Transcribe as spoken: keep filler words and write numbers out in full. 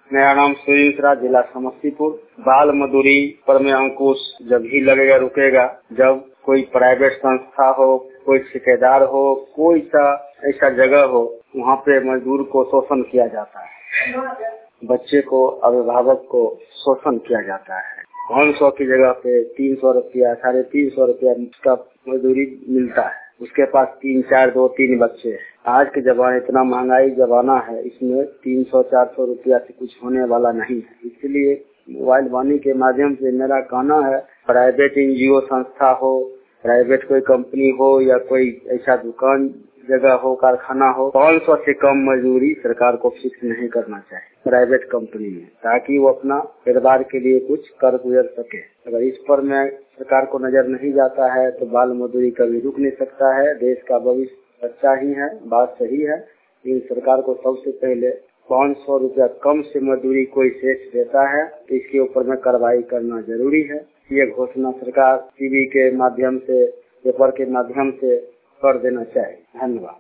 मेरा नाम सुरेंद्र, जिला समस्तीपुर। बाल मजदूरी पर में अंकुश जब ही लगेगा रुकेगा जब कोई प्राइवेट संस्था हो, कोई ठेकेदार हो, कोई सा ऐसा जगह हो वहाँ पे मजदूर को शोषण किया जाता है, बच्चे को, अभिभावक को शोषण किया जाता है। पाँच सौ की जगह पे तीन सौ रुपया साढ़े तीन सौ रुपया उसका मजदूरी मिलता है। उसके पास तीन चार दो तीन बच्चे हैं। आज के जमाने इतना महंगाई जमाना है, इसमें तीन सौ चार सौ रुपया से कुछ होने वाला नहीं है। इसलिए मोबाइल वाणी के माध्यम से मेरा कहना है, प्राइवेट एनजीओ संस्था हो, प्राइवेट कोई कंपनी हो या कोई ऐसा दुकान जगह हो, कारखाना हो, पाँच सौ से कम मजदूरी सरकार को फिक्स नहीं करना चाहिए प्राइवेट कंपनी में, ताकि वो अपना परिवार के लिए कुछ कर गुजर सके। अगर इस पर में सरकार को नजर नहीं जाता है तो बाल मजदूरी कभी रुक नहीं सकता है। देश का भविष्य अच्छा ही है, बात सही है, लेकिन सरकार को सबसे पहले पाँच सौ रुपया कम से मजदूरी कोई टैक्स देता है तो इसके ऊपर में कार्रवाई करना जरूरी है। ये घोषणा सरकार टीवी के माध्यम से, पेपर के माध्यम से कर देना चाहिए। धन्यवाद।